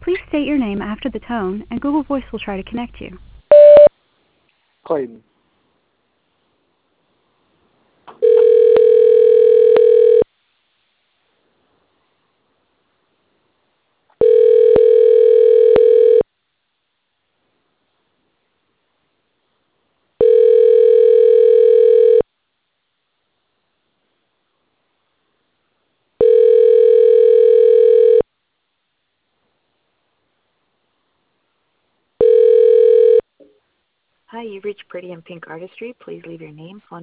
Please state your name after the tone, and Google Voice will try to connect you. Clayton. Hi, you've reached Pretty in Pink Artistry. Please leave your name, phone